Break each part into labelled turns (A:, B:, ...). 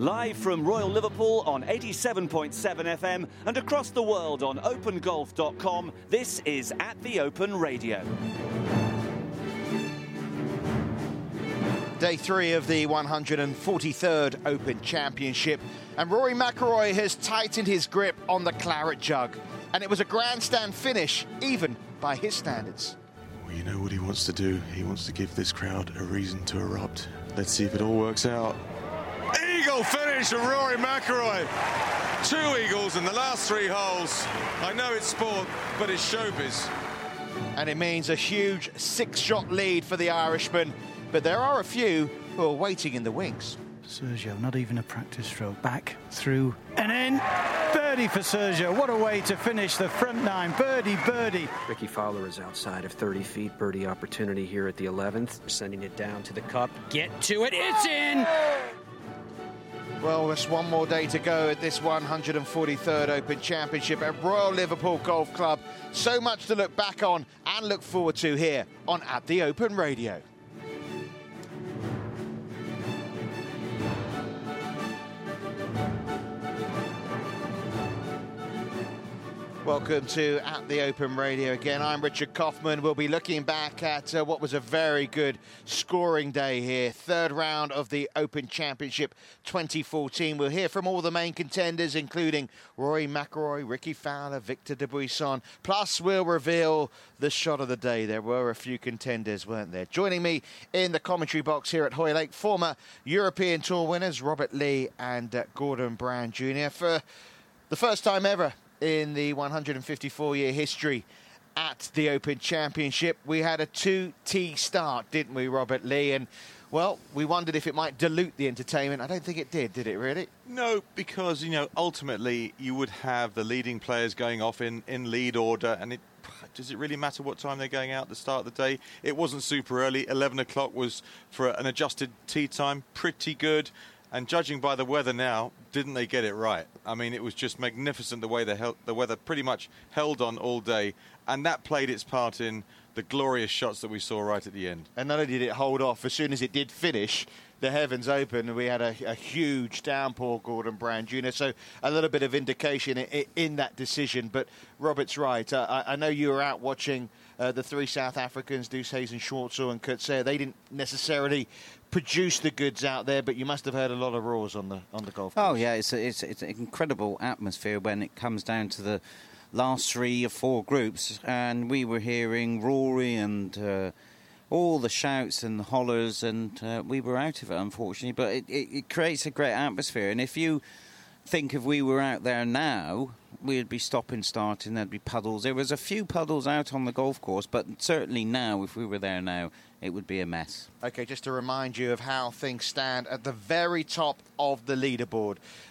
A: Live from Royal Liverpool on 87.7 FM and across the world on opengolf.com, this is At the Open Radio.
B: Day 3 of the 143rd Open Championship, and Rory McIlroy has tightened his grip on the claret jug, and it was a grandstand finish, even by his standards.
C: Well, you know what he wants to do. He wants to give this crowd a reason to erupt. Let's see if it all works out. Eagle finish from Rory McIlroy. 2 eagles in the last 3 holes. I know it's sport, but it's showbiz.
B: And it means a huge 6-shot lead for the Irishman, but there are a few who are waiting in the wings.
D: Sergio, not even a practice stroke. Back, through, and in. Birdie for Sergio. What a way to finish the front 9. Birdie, birdie.
E: Rickie Fowler is outside of 30 feet. Birdie opportunity here at the 11th. Sending it down to the cup. Get to it. It's in!
B: Well, there's one more day to go at this 143rd Open Championship at Royal Liverpool Golf Club. So much to look back on and look forward to here on At the Open Radio. Welcome to At the Open Radio again. I'm Richard Kaufman. We'll be looking back at what was a very good scoring day here. 3rd round of the Open Championship 2014. We'll hear from all the main contenders, including Rory McIlroy, Rickie Fowler, Victor Dubuisson. Plus, we'll reveal the shot of the day. There were a few contenders, weren't there? Joining me in the commentary box here at Hoylake, former European Tour winners Robert Lee and Gordon Brown Jr. for the first time ever in the 154-year history at the Open Championship. We had a 2-tee start, didn't we, Robert Lee? And, well, we wondered if it might dilute the entertainment. I don't think it did it really?
C: No, because, you know, ultimately you would have the leading players going off in lead order, and does it really matter what time they're going out at the start of the day? It wasn't super early. 11 o'clock was, for an adjusted tee time, pretty good. And judging by the weather now, didn't they get it right? I mean, it was just magnificent the way the weather pretty much held on all day. And that played its part in the glorious shots that we saw right at the end.
B: And not only did it hold off, as soon as it did finish, the heavens opened and we had a huge downpour, Gordon Brown Jr. So a little bit of indication in that decision. But Robert's right. I know you were out watching the 3 South Africans, Deucehazen, Schwartzel and Coetzee. They didn't necessarily produce the goods out there, but you must have heard a lot of roars on the golf course.
F: Oh yeah, it's an incredible atmosphere when it comes down to the last 3 or 4 groups, and we were hearing Rory and all the shouts and the hollers, and we were out of it, unfortunately. But it creates a great atmosphere, and if you think if we were out there now, we'd be starting, there'd be puddles. There was a few puddles out on the golf course, but certainly now, if we were there now, it would be a mess.
B: OK, just to remind you of how things stand at the very top of the leaderboard.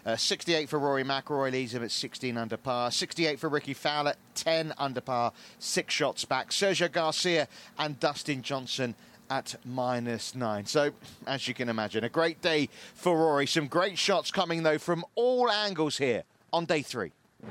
B: 68 for Rory McIlroy, leads him at 16 under par. 68 for Rickie Fowler, 10 under par, 6 shots back. Sergio Garcia and Dustin Johnson at -9. So, as you can imagine, a great day for Rory. Some great shots coming, though, from all angles here on day 3.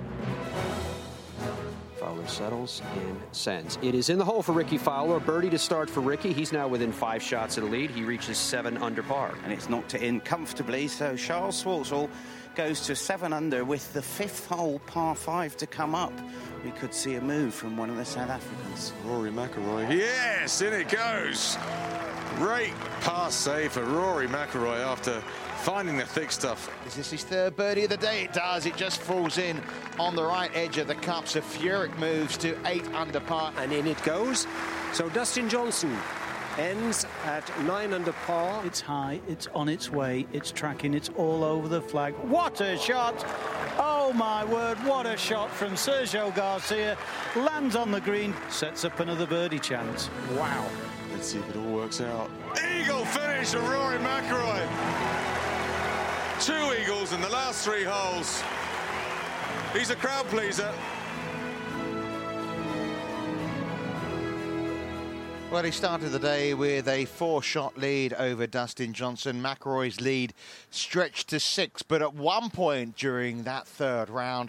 E: Fowler settles and sends. It is in the hole for Rickie Fowler. Birdie to start for Rickie. He's now within 5 shots of the lead. He reaches 7 under par.
F: And it's knocked it in comfortably, so Charles Schwartzel goes to 7 under with the 5th hole, par 5, to come up. We could see a move from one of the South Africans.
C: Rory McIlroy. Yes, in it goes. Great pass save for Rory McIlroy after finding the thick stuff.
B: Is this his 3rd birdie of the day? It does. It just falls in on the right edge of the cup. So Furyk moves to 8 under par.
E: And in it goes. So Dustin Johnson ends at 9 under par.
D: It's high, it's on its way, it's tracking, it's all over the flag. What a shot! Oh my word, what a shot from Sergio Garcia. Lands on the green, sets up another birdie chance. Wow.
C: Let's see if it all works out. Eagle finish for Rory McIlroy. 2 eagles in the last 3 holes. He's a crowd pleaser.
B: Well, he started the day with a 4-shot lead over Dustin Johnson. McIlroy's lead stretched to 6, but at one point during that 3rd round,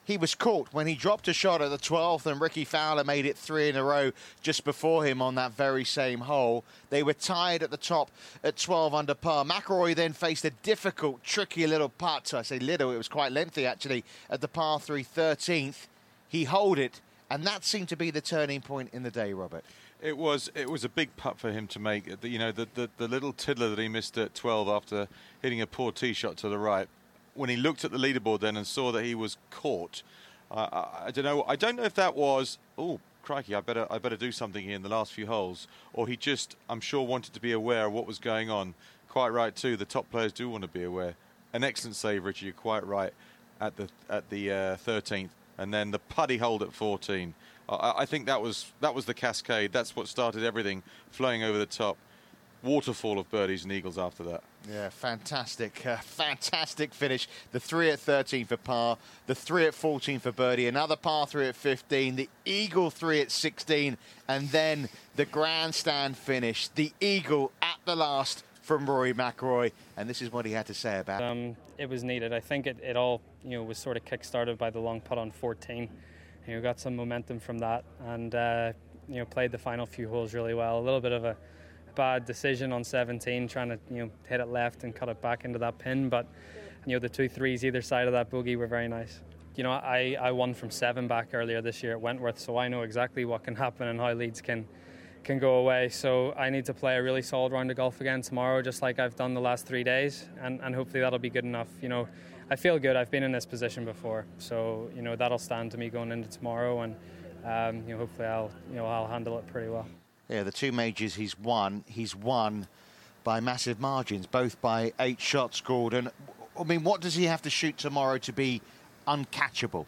B: he was caught when he dropped a shot at the 12th, and Ricky Fowler made it 3 in a row just before him on that very same hole. They were tied at the top at 12 under par. McIlroy then faced a difficult, tricky little putt. I say little, it was quite lengthy actually, at the par 3 13th. He holed it, and that seemed to be the turning point in the day, Robert.
C: It was a big putt for him to make. The little tiddler that he missed at 12 after hitting a poor tee shot to the right. When he looked at the leaderboard then and saw that he was caught, I don't know. I don't know if that was, oh crikey, I better do something here in the last few holes, or he just, I'm sure, wanted to be aware of what was going on. Quite right too. The top players do want to be aware. An excellent save, Richie. You're quite right at the 13th, and then the putty hold at 14. I think that was the cascade. That's what started everything flowing over the top. Waterfall of birdies and eagles after that.
B: Yeah, fantastic. Fantastic finish. The 3 at 13 for par, the 3 at 14 for birdie, another par 3 at 15, the eagle 3 at 16, and then the grandstand finish, the eagle at the last from Rory McIlroy. And this is what he had to say about it.
G: It was needed. I think it all was sort of kick-started by the long putt on 14. Got some momentum from that, and played the final few holes really well. A little bit of a bad decision on 17, trying to hit it left and cut it back into that pin, but the 2 3s either side of that bogey were very nice. I won from 7 back earlier this year at Wentworth, so I know exactly what can happen and how leads can go away. So I need to play a really solid round of golf again tomorrow, just like I've done the last 3 days, and hopefully that'll be good enough. I feel good. I've been in this position before, so that'll stand to me going into tomorrow, and hopefully I'll handle it pretty well.
B: Yeah, the 2 majors he's won by massive margins, both by 8 shots, Gordon. I mean, what does he have to shoot tomorrow to be uncatchable?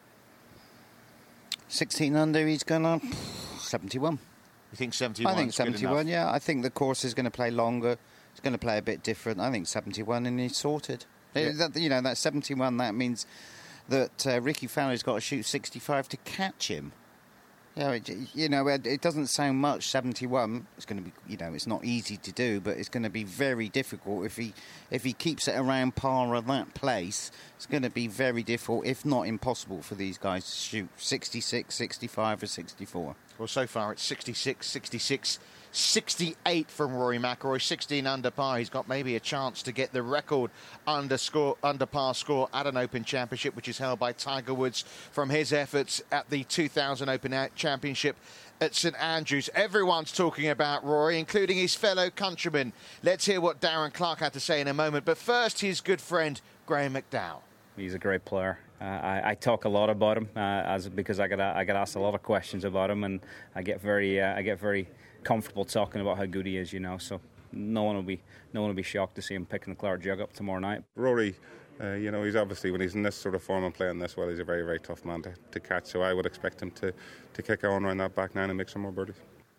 F: 16 under, he's going to 71.
B: You think 71?
F: I think 71, yeah. I think the course is going to play longer. It's going to play a bit different. I think 71 and he's sorted. Yeah. That 71, that means that Ricky Fowler's got to shoot 65 to catch him. It doesn't sound much, 71. It's going to be, it's not easy to do, but it's going to be very difficult. If he keeps it around par at that place, it's going to be very difficult, if not impossible, for these guys to shoot 66, 65 or 64.
B: Well, so far it's 66, 66, 68 from Rory McIlroy, 16 under par. He's got maybe a chance to get the record under par score at an Open Championship, which is held by Tiger Woods from his efforts at the 2000 Open Championship at St Andrews. Everyone's talking about Rory, including his fellow countrymen. Let's hear what Darren Clarke had to say in a moment. But first, his good friend, Graham McDowell.
H: He's a great player. I talk a lot about him because I get asked a lot of questions about him, and I get very comfortable talking about how good he is. So no one will be shocked to see him picking the Claret Jug up tomorrow night.
I: Rory, he's obviously, when he's in this sort of form and playing this well, he's a very, very tough man to catch. So I would expect him to kick on around that back nine and make some more birdies.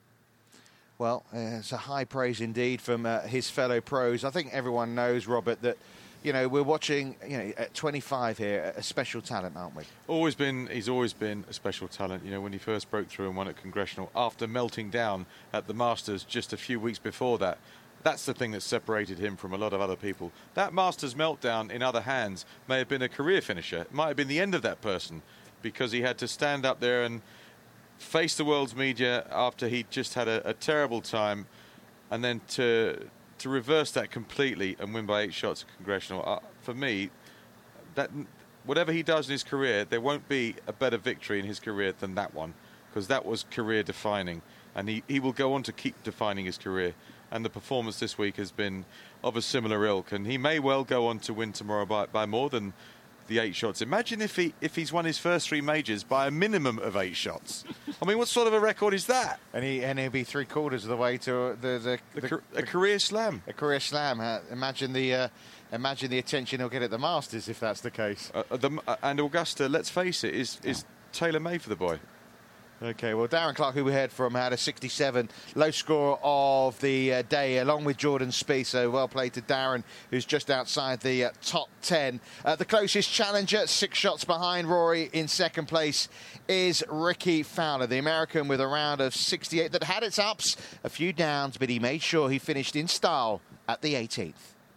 B: Well, it's a high praise indeed from his fellow pros. I think everyone knows, Robert, that we're watching, at 25 here, a special talent, aren't we?
C: He's always been a special talent. When he first broke through and won at Congressional, after melting down at the Masters just a few weeks before that, that's the thing that separated him from a lot of other people. That Masters meltdown in other hands may have been a career finisher. It might have been the end of that person, because he had to stand up there and face the world's media after he'd just had a terrible time, and then to reverse that completely and win by 8 shots at Congressional, for me, that whatever he does in his career, there won't be a better victory in his career than that one, because that was career defining, and he will go on to keep defining his career. And the performance this week has been of a similar ilk, and he may well go on to win tomorrow by more than the 8 shots. Imagine if he's won his first 3 majors by a minimum of 8 shots. I mean, what sort of a record is that?
B: And he'll be 3/4 of the way to
C: a career slam.
B: A career slam. Imagine the attention he'll get at the Masters if that's the case.
C: And Augusta, let's face it, is tailor-made for the boy.
B: Okay, well, Darren Clarke, who we heard from, had a 67, low score of the day, along with Jordan Spieth. So well played to Darren, who's just outside the top 10. The closest challenger, 6 shots behind Rory in second place, is Ricky Fowler, the American, with a round of 68 that had its ups, a few downs, but he made sure he finished in style at the 18th.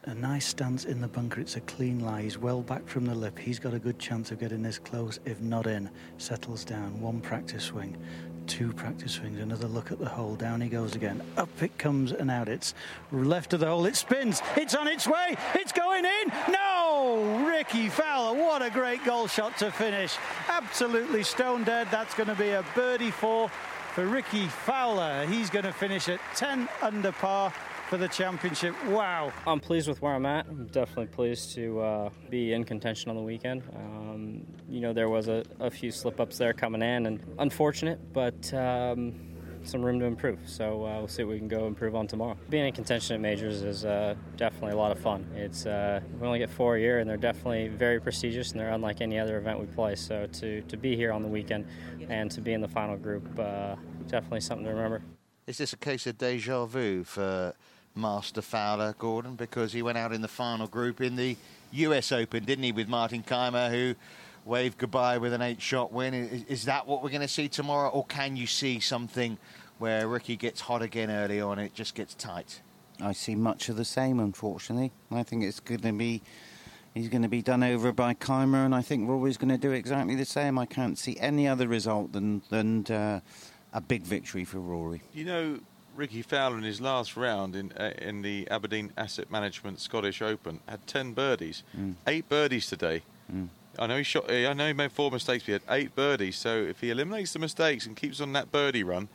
D: A nice stance in the bunker. It's a clean lie. He's well back from the lip. He's got a good chance of getting this close, if not in. Settles down. 1 practice swing. 2 practice swings. Another look at the hole. Down he goes again. Up it comes and out. It's left of the hole. It spins. It's on its way. It's going in. No! Rickie Fowler. What a great goal shot to finish. Absolutely stone dead. That's going to be a birdie 4 for Rickie Fowler. He's going to finish at 10 under par for the championship. Wow.
G: I'm pleased with where I'm at. I'm definitely pleased to be in contention on the weekend. There was a few slip-ups there coming in, and unfortunate, but some room to improve. So we'll see what we can go improve on tomorrow. Being in contention at majors is definitely a lot of fun. It's we only get 4 a year, and they're definitely very prestigious, and they're unlike any other event we play. So to be here on the weekend and to be in the final group, definitely something to remember.
B: Is this a case of deja vu for Master Fowler, Gordon, because he went out in the final group in the US Open, didn't he, with Martin Kaymer, who waved goodbye with an 8-shot win? Is that what we're going to see tomorrow, or can you see something where Rickie gets hot again early on and it just gets tight?
F: I see much of the same, unfortunately. I think he's going to be done over by Kaymer, and I think Rory's going to do exactly the same. I can't see any other result than a big victory for Rory.
C: Rickie Fowler in his last round in the Aberdeen Asset Management Scottish Open had 10 birdies, 8 birdies today. I know he made 4 mistakes, but he had 8 birdies. So if he eliminates the mistakes and keeps on that birdie run,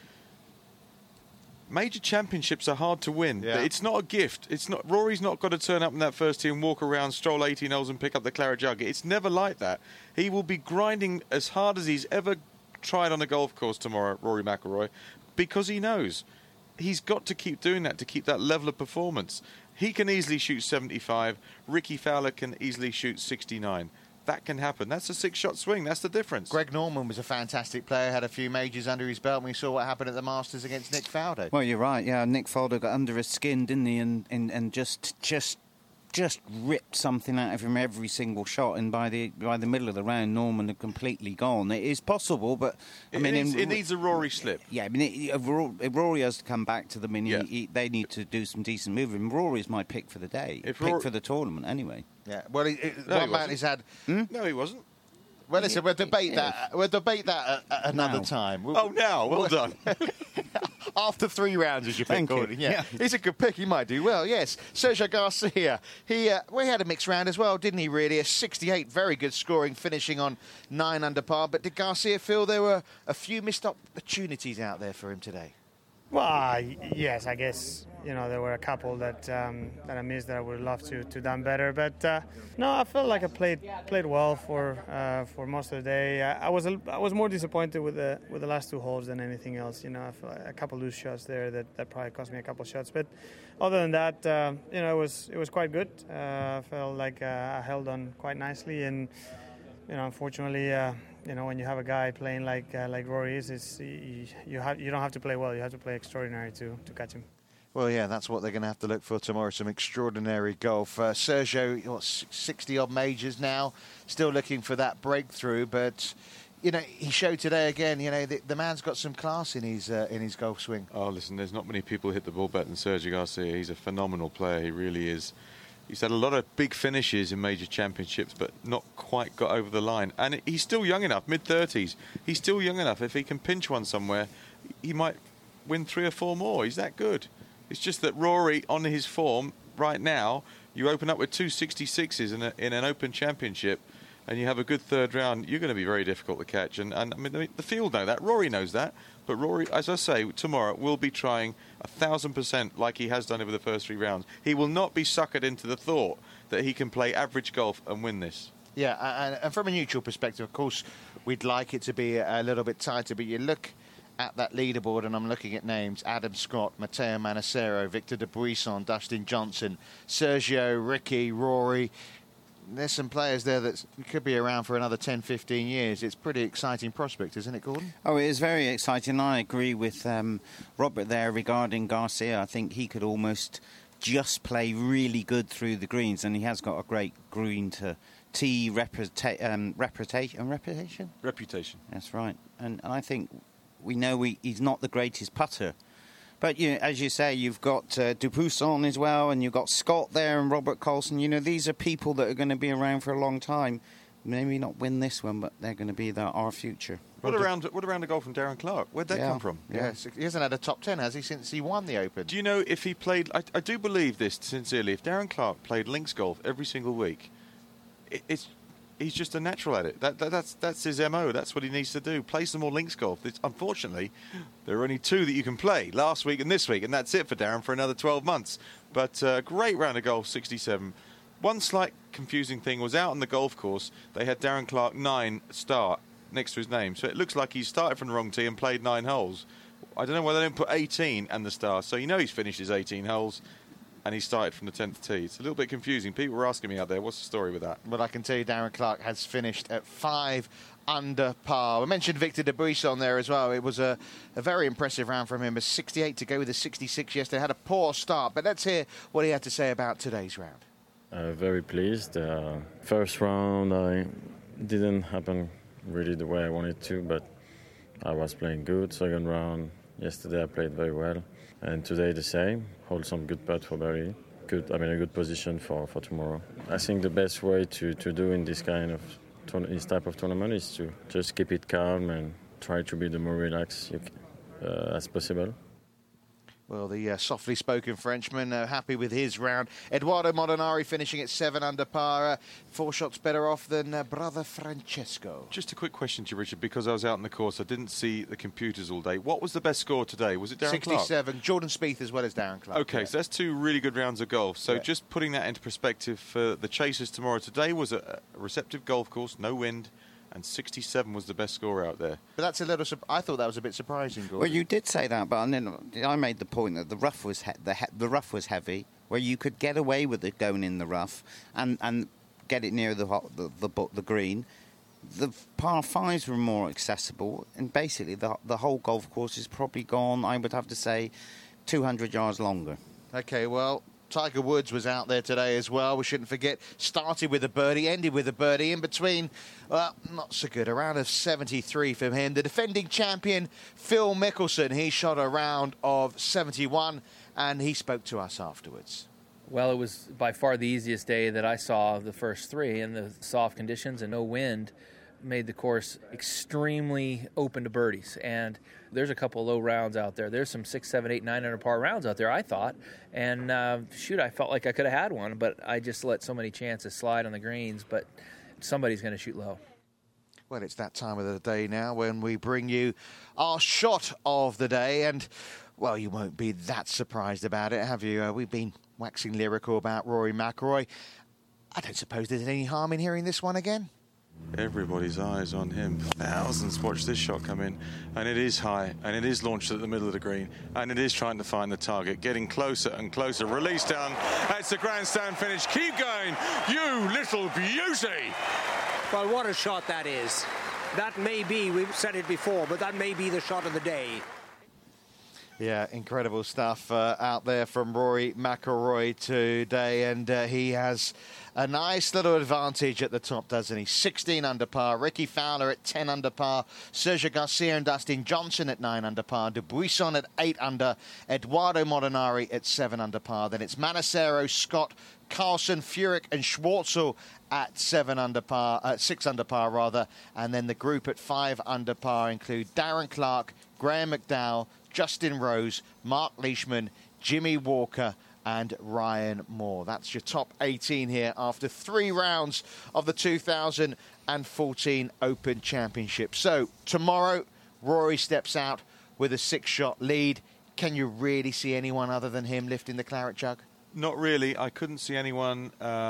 C: major championships are hard to win. Yeah. It's not a gift. Rory's not got to turn up in that first tee and walk around, stroll 18 holes and pick up the claret jug. It's never like that. He will be grinding as hard as he's ever tried on a golf course tomorrow, Rory McIlroy, because he knows he's got to keep doing that to keep that level of performance. He can easily shoot 75. Rickie Fowler can easily shoot 69. That can happen. That's a 6-shot swing. That's the difference.
B: Greg Norman was a fantastic player, had a few majors under his belt, and we saw what happened at the Masters against Nick Faldo.
F: Well, you're right. Yeah, Nick Faldo got under his skin, didn't he? And just ripped something out of him every single shot, and by the middle of the round, Norman had completely gone. It is possible, but
C: it needs a Rory slip.
F: Yeah, I mean, if Rory has to come back to them, they need to do some decent moving. Rory's my pick for the day, for the tournament anyway.
B: Yeah, well, one man has had.
C: No, he wasn't.
B: Well, listen, we'll debate that. We'll debate that another time.
C: Now, well done.
B: After 3 rounds, as you pick, Gordon. Yeah. He's a good pick. He might do well. Yes, Sergio Garcia. He had a mixed round as well, didn't he? Really, a 68, very good scoring, finishing on 9 under par. But did Garcia feel there were a few missed opportunities out there for him today?
J: Well, yes, I guess there were a couple that I missed that I would love to done better. But no, I felt like I played well for most of the day. I was more disappointed with the last 2 holes than anything else. I felt like a couple loose shots there that probably cost me a couple shots. But other than that, it was quite good. I felt like I held on quite nicely, and unfortunately. When you have a guy playing like Rory is, you don't have to play well. You have to play extraordinary to catch him.
B: Well, yeah, that's what they're going to have to look for tomorrow, some extraordinary golf. Sergio, 60-odd majors now, still looking for that breakthrough. But, he showed today again, the man's got some class in his golf swing.
C: Oh, listen, there's not many people who hit the ball better than Sergio Garcia. He's a phenomenal player. He really is. He's had a lot of big finishes in major championships, but not quite got over the line. And he's still young enough, mid-30s. He's still young enough. If he can pinch one somewhere, he might win 3 or 4 more. He's that good. It's just that Rory, on his form right now, you open up with 2 66s in an Open Championship, and you have a good 3rd round, you're going to be very difficult to catch. And I mean, the field know that. Rory knows that. But Rory, as I say, tomorrow will be trying 1,000% like he has done over the first 3 rounds. He will not be suckered into the thought that he can play average golf and win this.
B: Yeah, and from a neutral perspective, of course, we'd like it to be a little bit tighter. But you look at that leaderboard, and I'm looking at names: Adam Scott, Matteo Manassero, Victor Dubuisson, Dustin Johnson, Sergio, Rickie, Rory. There's some players there that could be around for another 10, 15 years. It's a pretty exciting prospect, isn't it, Gordon?
F: Oh, it is very exciting. I agree with Robert there regarding Garcia. I think he could almost just play really good through the greens, and he has got a great green to tee reputation. That's right. And I think we know he's not the greatest putter, But as you say, you've got Dubuisson as well, and you've got Scott there and Robert Colson. These are people that are going to be around for a long time. Maybe not win this one, but they're going to be our future.
C: What around the goal from Darren Clarke? Where'd that come from?
B: Yes, he hasn't had a top 10, has he, since he won the Open?
C: Do you know if he played... I do believe this, sincerely. If Darren Clarke played links golf every single week, he's just a natural at it. That's his MO. That's what he needs to do. Play some more links golf. Unfortunately, there are only 2 that you can play, last week and this week, and that's it for Darren for another 12 months. But great round of golf, 67. One slight confusing thing was out on the golf course, they had Darren Clarke 9 start next to his name. So it looks like he started from the wrong tee and played 9 holes. I don't know why they didn't put 18 and the star. So he's finished his 18 holes and he started from the 10th tee. It's a little bit confusing. People were asking me out there, what's the story with that?
B: Well, I can tell you Darren Clarke has finished at 5 under par. We mentioned Victor Dubuisson there as well. It was a very impressive round from him. A 68 to go with a 66 yesterday. Had a poor start, but let's hear what he had to say about today's round.
K: Very pleased. First round, I didn't happen really the way I wanted to, but I was playing good. Second round, yesterday I played very well, and today the same. Hold some good putt for birdie. A good position for tomorrow. I think the best way to do in this type of tournament is to just keep it calm and try to be the more relaxed as possible.
B: Well, the softly spoken Frenchman happy with his round. Edoardo Molinari finishing at 7 under par, 4 shots better off than brother Francesco.
C: Just a quick question to you, Richard, because I was out on the course, I didn't see the computers all day. What was the best score today? Was it Darren Clarke?
B: 67. Jordan Spieth as well as Darren Clarke.
C: Okay, so that's 2 really good rounds of golf. So just putting that into perspective for the chasers tomorrow. Today was a receptive golf course, no wind, and 67 was the best score out there.
B: But that's a little... I thought that was a bit surprising, Gordon.
F: Well, you did say that, but then I made the point that the rough was the rough was heavy, where you could get away with it going in the rough and get it near the green. The par 5s were more accessible, and basically the whole golf course is probably gone, I would have to say, 200 yards longer.
B: OK, well... Tiger Woods was out there today as well. We shouldn't forget. Started with a birdie, ended with a birdie. In between, well, not so good. A round of 73 from him. The defending champion, Phil Mickelson, he shot a round of 71, and he spoke to us afterwards.
L: Well, it was by far the easiest day that I saw of the first 3, and the soft conditions and no wind made the course extremely open to birdies. And there's a couple of low rounds out there. There's some 6, 7, 8, 9 under par rounds out there, I thought. And I felt like I could have had one, but I just let so many chances slide on the greens. But somebody's going to shoot low.
B: Well, it's that time of the day now when we bring you our shot of the day. And, well, you won't be that surprised about it, have you? We've been waxing lyrical about Rory McIlroy. I don't suppose there's any harm in hearing this one again.
C: Everybody's eyes on him. Thousands watch this shot come in, and it is high, and it is launched at the middle of the green, and it is trying to find the target, getting closer and closer. Release down. It's a grandstand finish. Keep going, you little beauty.
M: Well, what a shot that is. That may be, we've said it before, but that may be the shot of the day.
B: Yeah, incredible stuff out there from Rory McIlroy today, and he has a nice little advantage at the top, doesn't he? 16 under par, Ricky Fowler at 10 under par, Sergio Garcia and Dustin Johnson at 9 under par, Dubuisson at 8 under, Edoardo Molinari at 7 under par. Then it's Manassero, Scott, Carlson, Furyk and Schwartzel at 6 under par rather, and then the group at 5 under par include Darren Clarke, Graham McDowell, Justin Rose, Mark Leishman, Jimmy Walker and Ryan Moore. That's your top 18 here after 3 rounds of the 2014 Open Championship. So tomorrow, Rory steps out with a 6-shot lead. Can you really see anyone other than him lifting the claret jug?
C: Not really. I couldn't see anyone.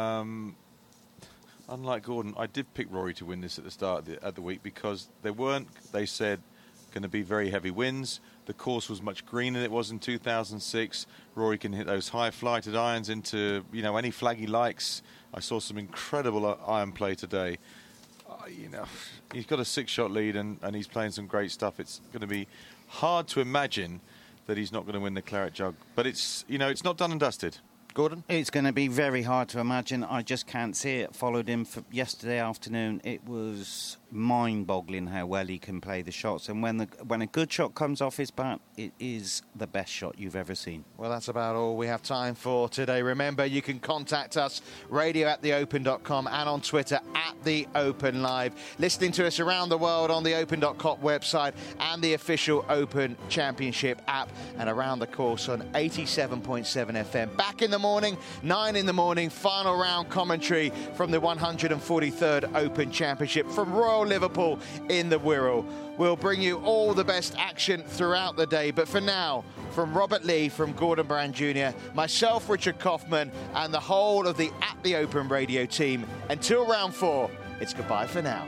C: Unlike Gordon, I did pick Rory to win this at the start of the week because there weren't, they said, going to be very heavy winds. The course was much greener than it was in 2006. Rory can hit those high flighted irons into, any flag he likes. I saw some incredible iron play today. He's got a 6-shot lead and he's playing some great stuff. It's going to be hard to imagine that he's not going to win the claret jug. But it's not done and dusted.
B: Gordon?
F: It's going to be very hard to imagine. I just can't see it. Followed him for yesterday afternoon. It was mind-boggling how well he can play the shots. And when a good shot comes off his bat, it is the best shot you've ever seen.
B: Well, that's about all we have time for today. Remember, you can contact us, radio@theopen.com, and on Twitter @TheOpenLive. Listening to us around the world on the Open.com website and the official Open Championship app, and around the course on 87.7 FM. Back in the morning, 9 in the morning, final round commentary from the 143rd Open Championship from Royal Liverpool in the Wirral. We'll bring you all the best action throughout the day. But for now, from Robert Lee, from Gordon Brand Jr., myself, Richard Kaufman, and the whole of the At The Open radio team, until round 4, it's goodbye for now.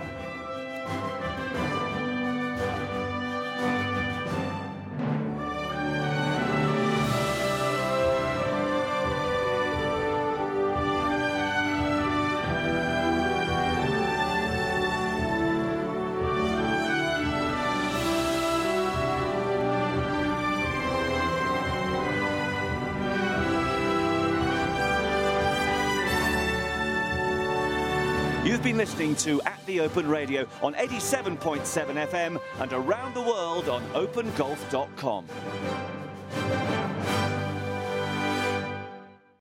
A: You've been listening to At The Open Radio on 87.7 FM and around the world on opengolf.com.